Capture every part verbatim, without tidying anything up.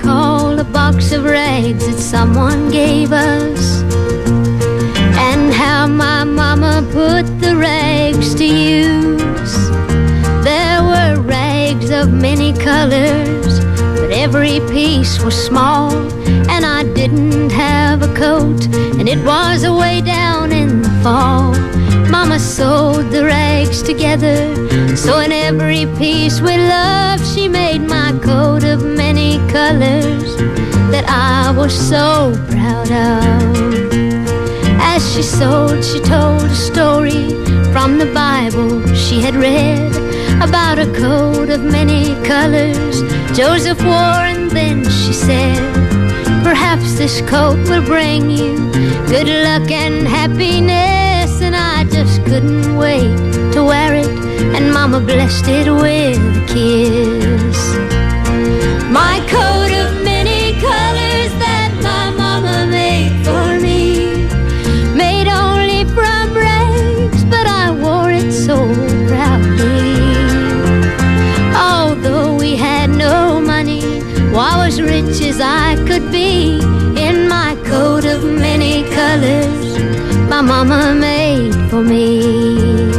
recall a box of rags that someone gave us, and how my mama put the rags to use. There were rags of many colors, but every piece was small, and I didn't have a coat, and it was away down in the fall. Mama sewed the rags together, so in every piece we loved, she made my coat of many colors that I was so proud of. As she sewed, she told a story from the Bible she had read about a coat of many colors Joseph wore, and then she said, perhaps this coat will bring you good luck and happiness. And I just couldn't wait to wear it, and Mama blessed it with a kiss. My coat of many colors that my Mama made for me, made only from rags, but I wore it so proudly. Although we had no money, well, I was rich as I could be in my coat of many colors my Mama made for me.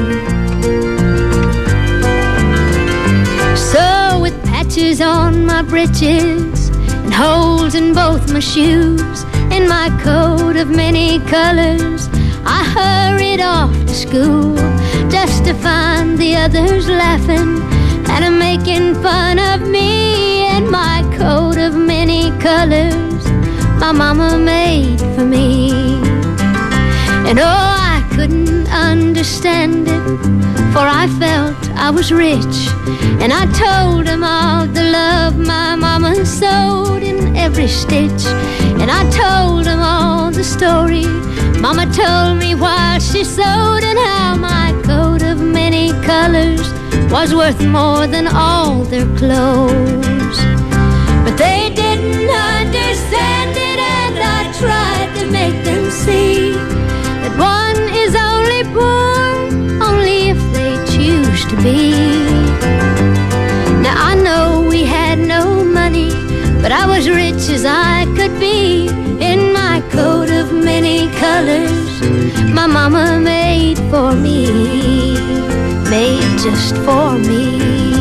So with patches on my breeches and holes in both my shoes, in my coat of many colors, I hurried off to school, just to find the others laughing and making fun of me in my coat of many colors my Mama made for me. And oh, I couldn't understand it, for I felt I was rich, and I told them all the love my Mama sewed in every stitch. And I told them all the story Mama told me while she sewed, and how my coat of many colors was worth more than all their clothes. But they didn't understand it, and I tried to make them see that one is only poor only if they choose to be. Now I know we had no money, but I was rich as I could be in my coat of many colors my Mama made for me, made just for me.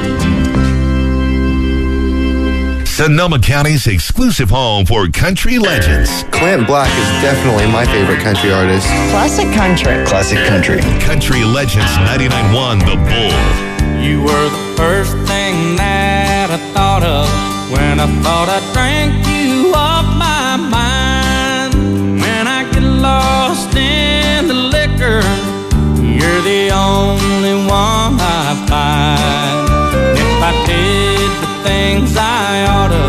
Sonoma County's exclusive home for country legends. Clint Black is definitely my favorite country artist. Classic country. Classic country. Country Legends ninety-nine point one The Bull. You were the first thing that I thought of when I thought I drank you off my mind. When I get lost in the liquor, you're the only one I find. If I did the things I oughta,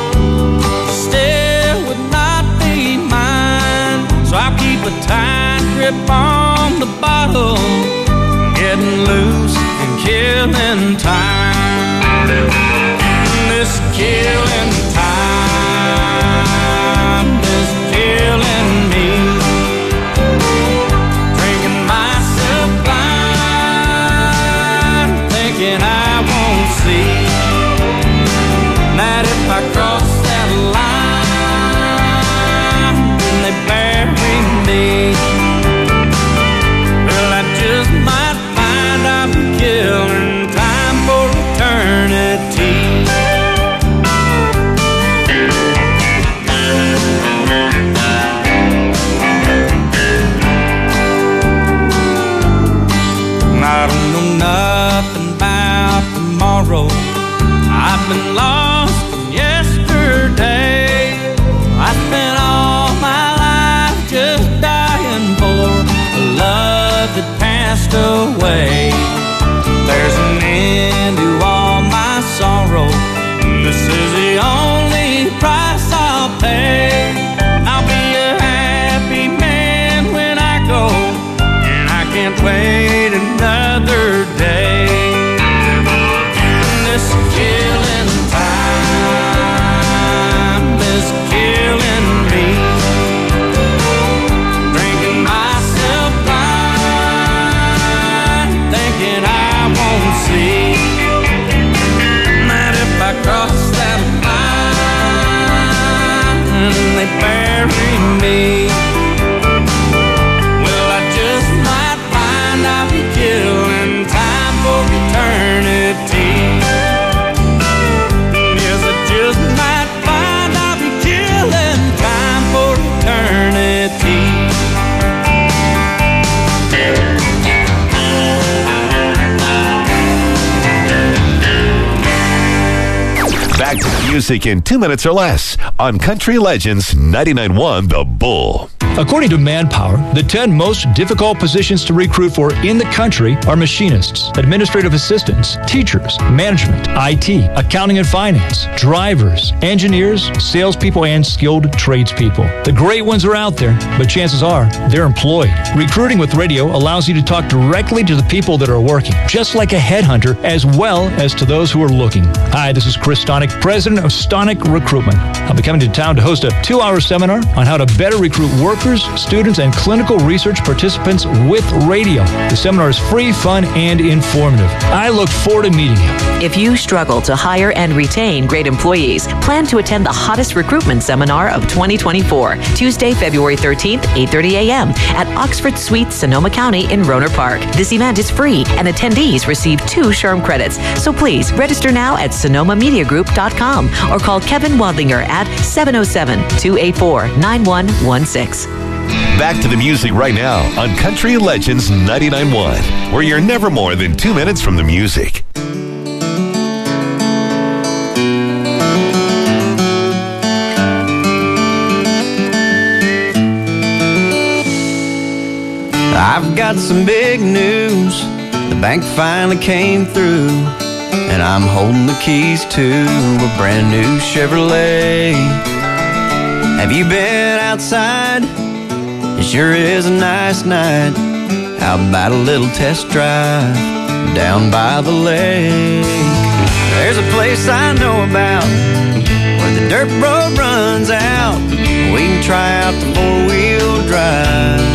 still would not be mine. So I'll keep a tight grip on the bottle, getting loose and killing time. This killing time is killing me. Drinking myself blind, thinking I won't see that if I cross that line, then they bury me. Well, I just might find I'm killing time for eternity. I don't know nothing about tomorrow. I've been lost from yesterday. I spent all my life just dying for a love that passed away. There's an end to all my sorrow. This is the only price I'll pay. I'll be a happy man when I go, and I can't wait another day. This killing time is killing me. Drinking myself blind, thinking I won't see that if I cross that line, me. Well, I just might find I'll be killing time for eternity. Yes, I just might find I'll be killing time for eternity. Back to the music in two minutes or less on Country Legends ninety-nine point one The Bull. According to Manpower, the ten most difficult positions to recruit for in the country are machinists, administrative assistants, teachers, management, I T, accounting and finance, drivers, engineers, salespeople, and skilled tradespeople. The great ones are out there, but chances are they're employed. Recruiting with radio allows you to talk directly to the people that are working, just like a headhunter, as well as to those who are looking. Hi, this is Chris Stonick, president of Stonick Recruitment. I'll be coming to town to host a two-hour seminar on how to better recruit workers, students, and clinical research participants with radio. The seminar is free, fun, and informative. I look forward to meeting you. If you struggle to hire and retain great employees, plan to attend the hottest recruitment seminar of twenty twenty-four, Tuesday, February thirteenth, eight thirty a.m. at Oxford Suite, Sonoma County in Rohnert Park. This event is free, and attendees receive two SHRM credits. So please register now at sonoma media group dot com or call Kevin Wadlinger at seven oh seven, two eight four, nine one one six. Back to the music right now on Country Legends ninety-nine point one, where you're never more than two minutes from the music. I've got some big news. The bank finally came through, and I'm holding the keys to a brand new Chevrolet. Have you been outside? It sure is a nice night. How about a little test drive down by the lake? There's a place I know about where the dirt road runs out. We can try out the four-wheel drive.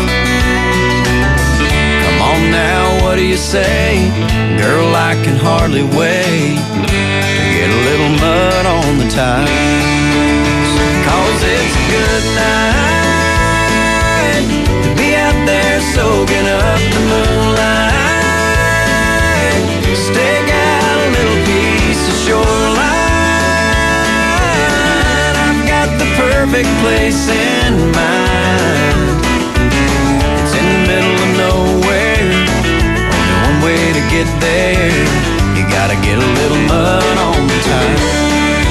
Come on now, what do you say? Girl, I can hardly wait to get a little mud on the tires. Cause it's a good night to be out there soaking up the moonlight. Stake out a little piece of shoreline. I've got the perfect place in mind. It's in the middle of nowhere. Only one way to get there. You gotta get a little mud on the tires.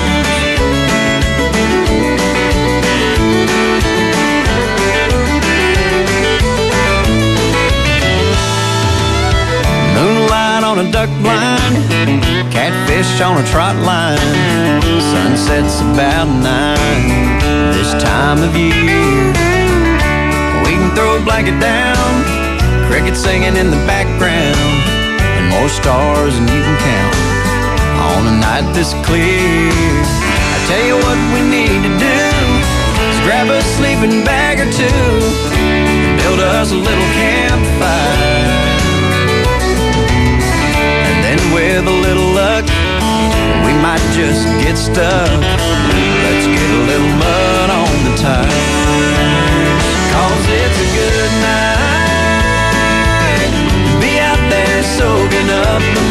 Moonlight on a duck blind, catfish on a trot line. Sunset's about nine this time of year. We can throw a blanket down, crickets singing in the background, and more stars than you can count on a night this clear. I tell you what we need to do is grab a sleeping bag or two and build us a little campfire. With a little luck, we might just get stuck. Let's get a little mud on the tires. Cause it's a good night to be out there soaking up the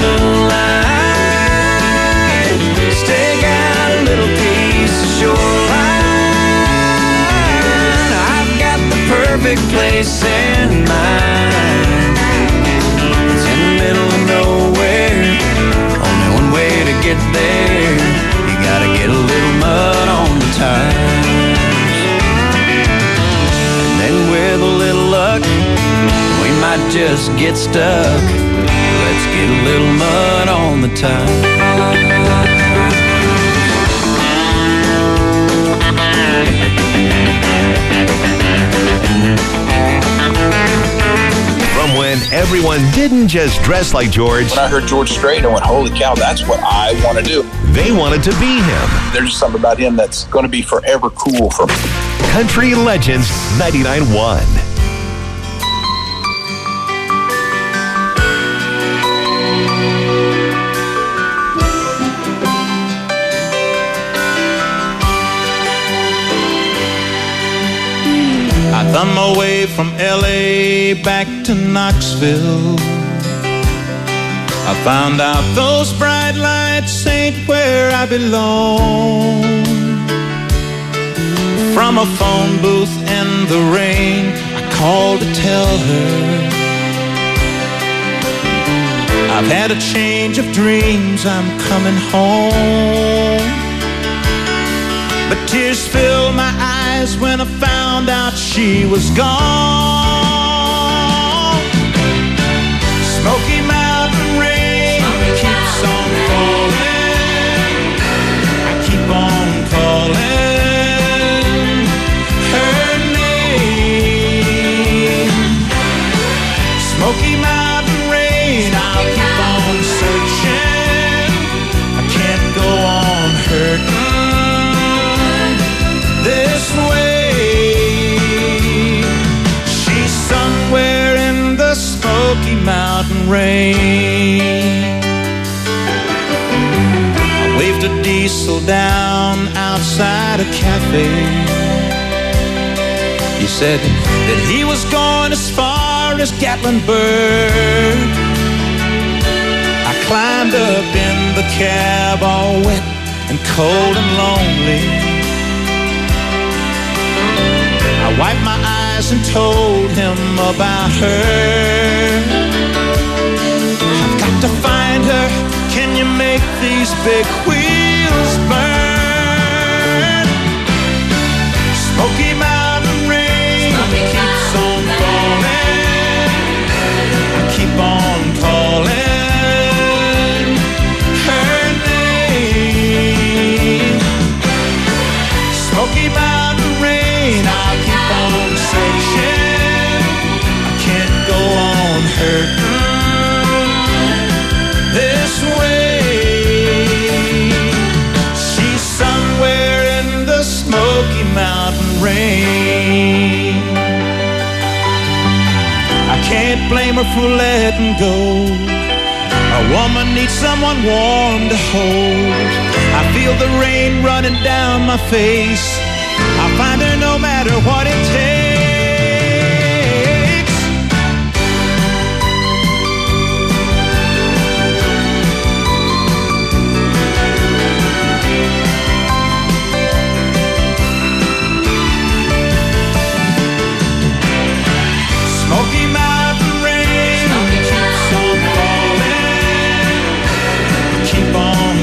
moonlight. Stake out a little piece of shoreline. I've got the perfect place in mind. It's in the middle of nowhere. Only one way to get there. You gotta get a little mud on the tires. And then with a little luck, we might just get stuck. Let's get a little mud on the tires. From when everyone didn't just dress like George. When I heard George Strait, I went, holy cow, that's what I want to do. They wanted to be him. There's just something about him that's going to be forever cool for me. Country Legends ninety-nine point one. thumb away from L A back to Knoxville. I found out those bright lights ain't where I belong. From a phone booth in the rain, I called to tell her I've had a change of dreams, I'm coming home. But tears filled my eyes when I found out she was gone. Smoky Mountain rain keeps on falling. I keep on calling her name. Smoky Mountain rain, I'll keep on searching. I can't go on hurting this way. She's somewhere in the Smoky Mountain rain. I waved a diesel down outside a cafe. He said that he was going as far as Gatlinburg. I climbed up in the cab all wet and cold and lonely. I wiped my eyes and told him about her. I've got to find her. Can you make these big wheels burn? Smoky Mountain rain keeps on falling. I keep on calling her name. Smoky Mountain rain, I'll keep on searching. I can't go on hurting this way. She's somewhere in the Smoky Mountain rain. I can't blame her for letting go. A woman needs someone warm to hold. I feel the rain running down my face. I'll find her no matter what it takes. Smoky Mountain rain keeps on falling. Keep on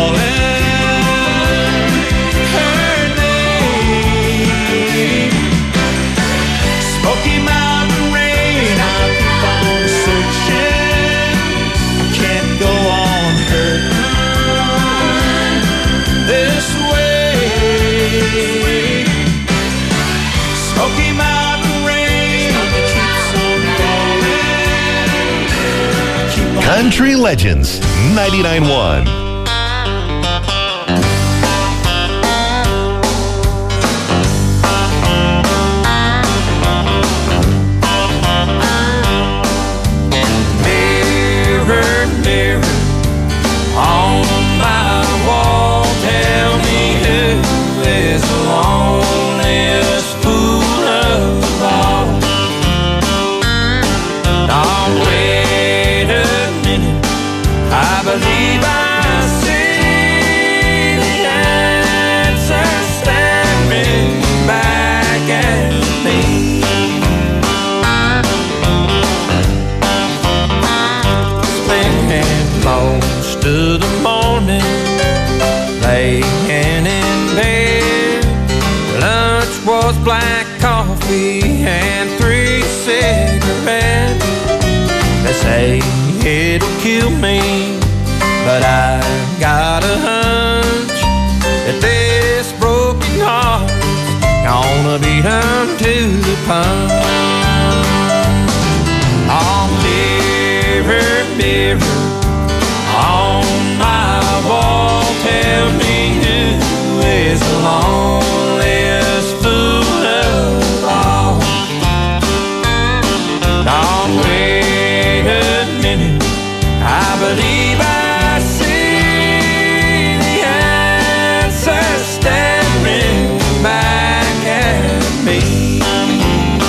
calling her name. Smoky Mountain rain, I'll keep on searching. I can't go on hurting this way. Smoky Mountain rain keeps on falling. Keep on Country Legends ninety-nine point one. Mirror, mirror on my wall, tell me who is the loneliest fool of all. Now wait a minute, I believe I see the answer staring back at me. Spent most of the morning laying in bed. Lunch was black coffee and three cigarettes. They say it'll kill me, but I got a hunch that this broken heart's gonna be done to the punch. Oh, mirror, mirror on my wall, tell me who is the loneliest fool of all. Don't wait a minute, I believe I see the answer staring back at me.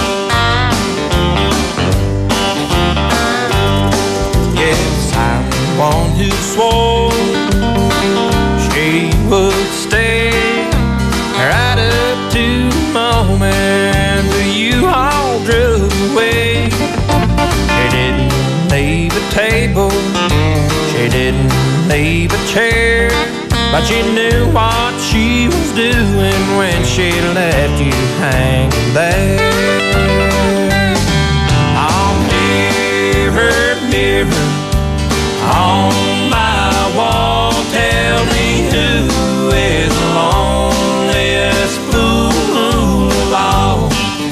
leave a chair, but you knew what she was doing when she left you hanging there. Oh, mirror, mirror on my wall, tell me who is the loneliest fool of all.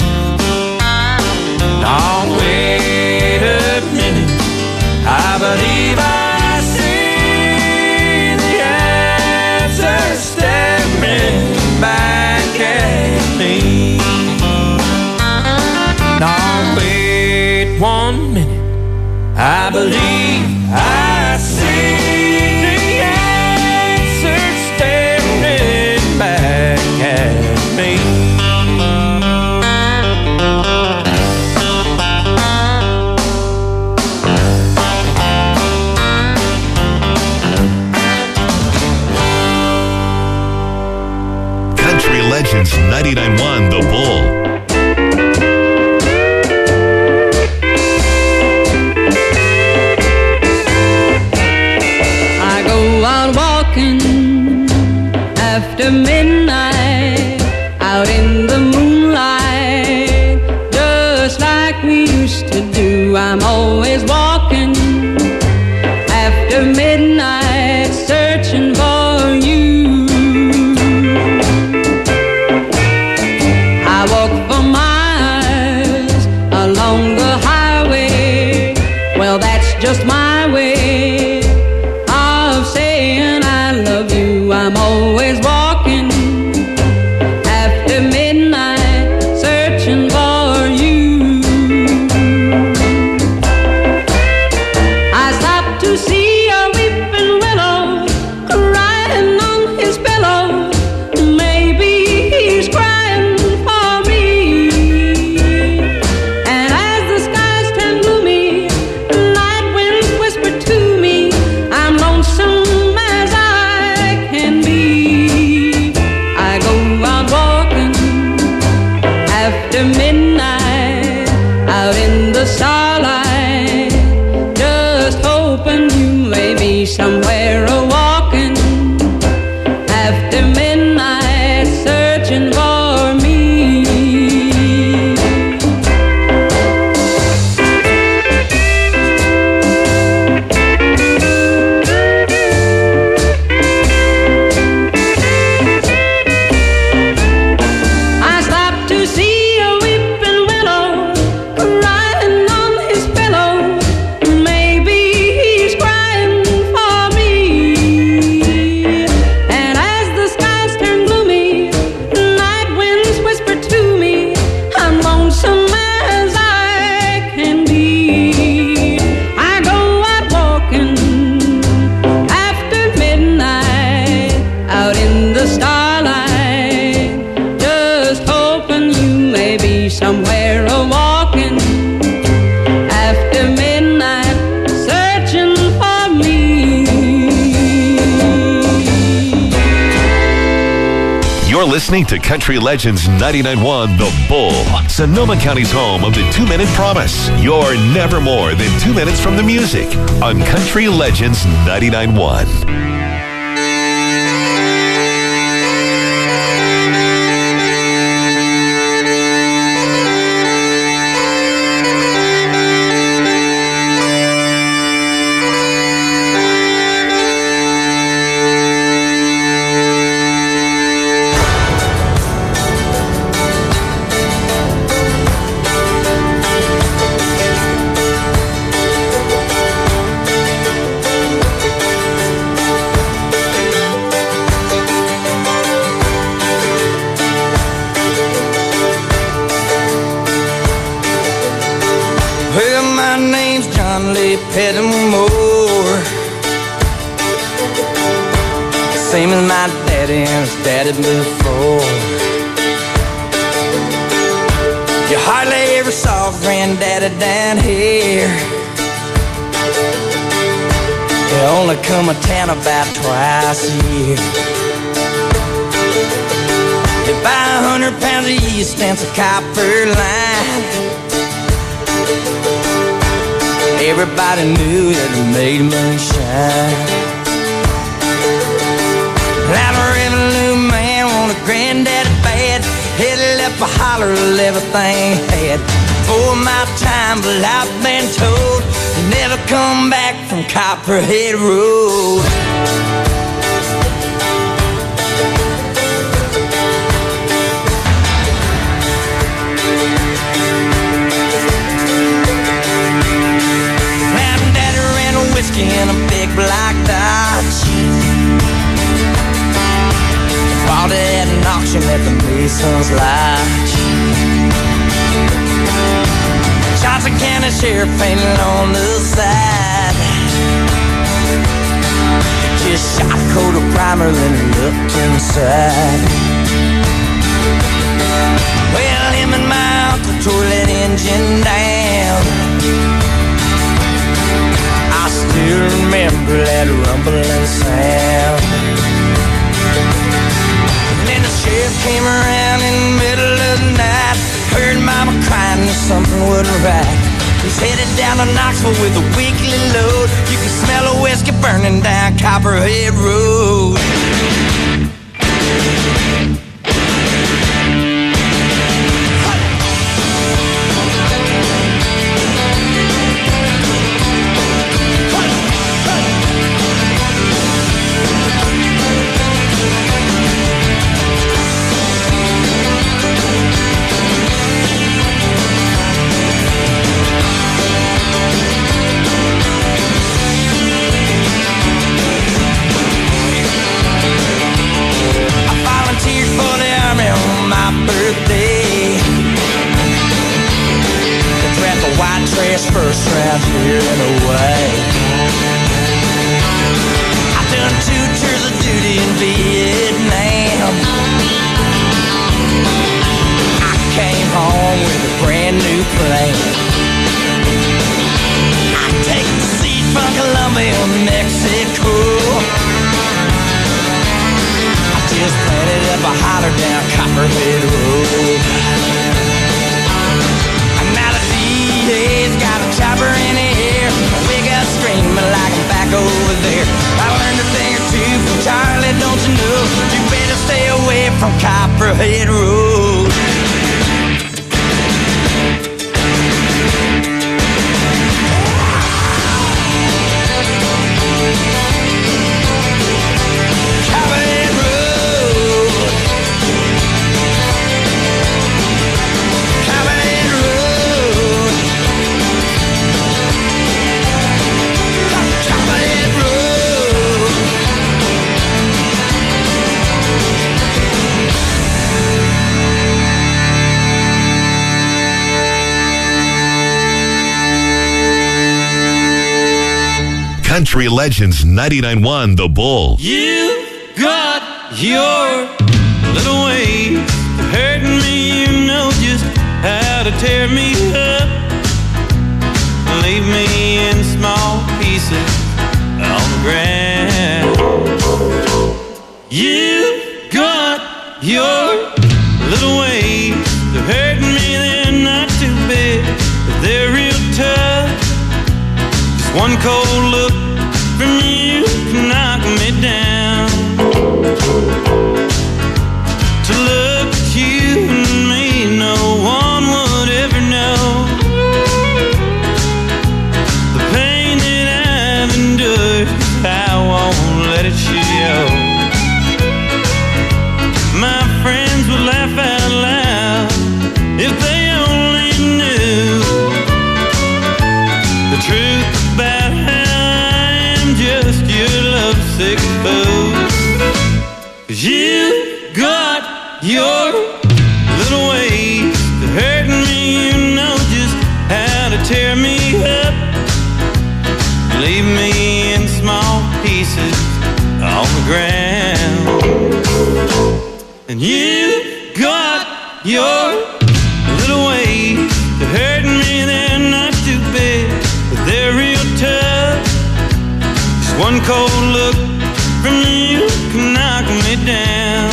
Oh, wait a minute, I believe I see the answer staring back at me. Now wait one minute, I believe I see the answer staring back at me. Country Legends ninety-nine point one The Bull. After midnight, out in the moonlight, just like we used to do. I'm always walking after midnight, searching for you. I walk for miles along the highway. Well, that's just my way of saying I love you. I'm always walking after midnight, searching for you. I stopped to see a weeping willow crying on his pillow. Maybe he's crying for me. And as the skies turn gloomy, the night winds whisper to me, I'm lonesome as I can be. I go out walking after midnight, out in the starlight, just hoping you may be somewhere a walking after midnight, searching for me. I stopped to see a weeping willow crying on his pillow. Maybe he's crying for me. And as the skies turn gloomy, the night winds whisper to me, I'm lonesome as I can be. I go out walking after midnight, out in the starlight, just hoping you may be somewhere a walking after midnight, searching for me. You're listening to Country Legends ninety-nine point one The Bull, Sonoma County's home of the two-minute promise. You're never more than two minutes from the music on Country Legends ninety-nine point one. Well, my name's John Lee Pettimore, same as my daddy and his daddy before. You hardly ever saw Granddaddy down here. They only come to town about twice a year. They buy a hundred pounds of yeast and some copper line. Everybody knew that it made moonshine. granddaddy bad. Headed up a holler of everything he had. For my time, but I've been told you never come back from Copperhead Road. Granddaddy ran a whiskey in a big black Dodge. Bought it at an auction at the Mason's Lodge. Shots of cannon sheriff painted on the side. Just shot a coat of primer, then looked inside. Well, him and my uncle tore that engine down. I still remember that rumbling sound. Sheriff came around in the middle of the night. Heard mama crying that something wasn't right. He's headed down to Knoxville with a weekly load. You can smell a whiskey burning down Copperhead Road. First round here and away. I done two tours of duty in Vietnam. I came home with a brand new plane. I take the seat from Colombia, Mexico. I just planted up a holler down Copperhead Road. He's got a chopper in the air. We got screaming like I'm back over there. I learned a thing or two from Charlie, don't you know? You better stay away from Copperhead Road. Copperhead Road. Copperhead Road. Copperhead Road. Country Legends ninety-nine point one The Bull. You got your little ways of hurting me. You know just how to tear me up. Leave me in small pieces on the ground. You got your little ways of hurting me. They're not too big, but they're real tough. Just one cold look from you can knock me down. To look at you and me, no one would ever know the pain that I've endured. I won't let it show. My friends would laugh out loud if they only knew the truth about how I'm just your lovesick fool. 'Cause you got your little ways of hurting me. You know just how to tear me up. Leave me in small pieces on the ground. And you got your little ways of hurting me. They're not too big, but they're real tough. Just one cold look from you can knock me down.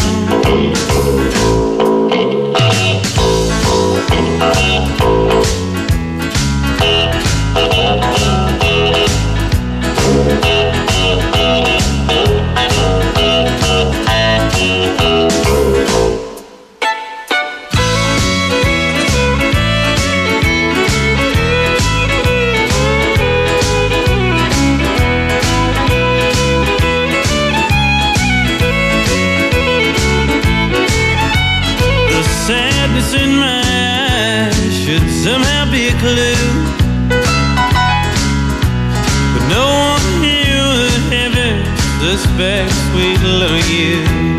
darkness in my eyes should somehow be a clue. But no one here would ever suspect sweet little you.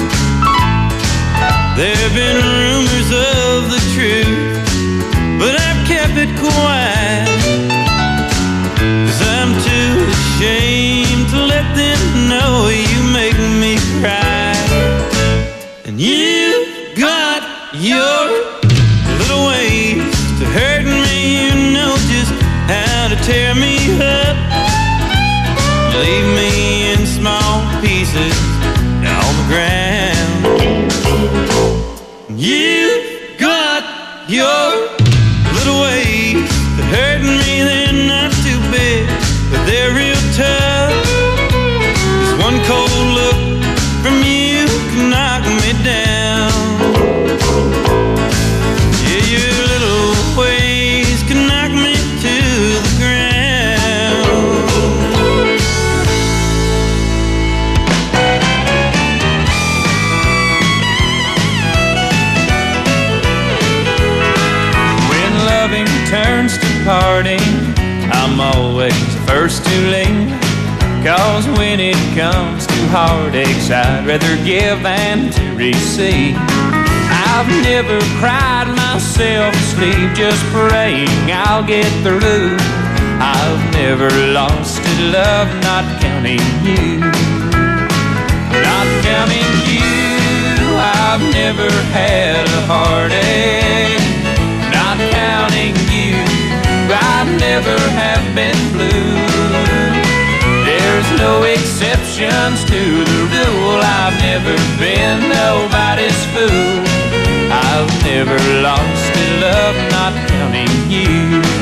There have been rumors of the truth, but I've kept it quiet, 'cause I'm too ashamed to let them know you make me cry. And you've got your little ways to hurt me. You know just how to tear me up, leave me in small pieces on the ground. You've got your little ways to hurt me. They're not too big, but they're real tough. Just one cold look from you can knock me down. Yeah, your little ways can knock me to the ground. When loving turns to parting, I'm always the first to leave. 'Cause when it comes to heartaches, I'd rather give than to receive. I've never cried myself to sleep, just praying I'll get through. I've never lost a love, not counting you. Not counting you, I've never had a heartache. Not counting you, I never have been blue. There's no exceptions to the rule. I've never been nobody's fool. I've never lost a love, not counting you.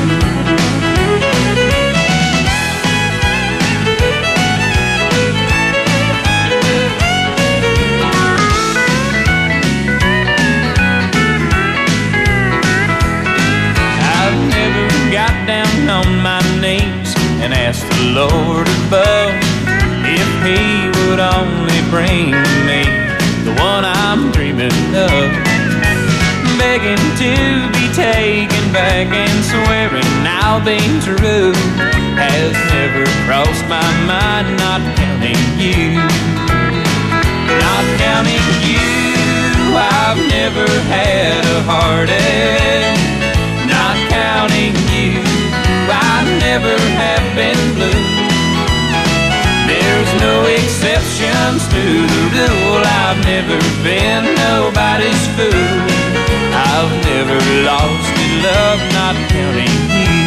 I've never got down on my knees and asked the Lord above if He would only bring me the one I'm dreaming of. Begging to be taken back and swearing I'll be true has never crossed my mind, not counting you. Not counting you, I've never had a heartache. Not counting you, I never have been blue. There's no exceptions to the rule. I've never been nobody's fool. I've never lost in love, not counting you.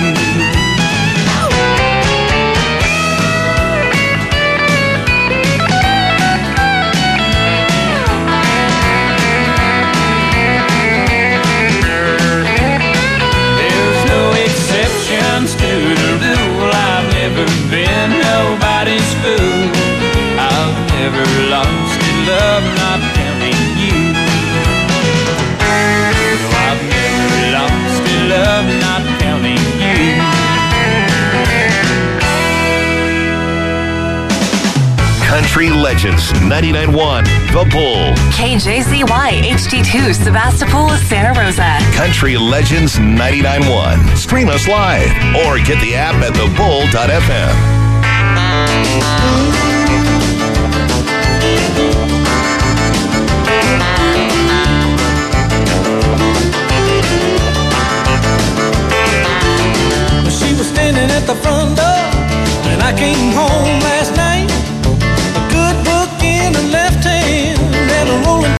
There's no exceptions to the rule. I've never been nobody's fool. I've never lost in love, not counting you. No, I've never lost in love, not counting you. Country Legends ninety-nine point one, The Bull. K J Z Y H D two, Sebastopol, Santa Rosa. Country Legends ninety-nine point one. Stream us live or get the app at the bull dot f m.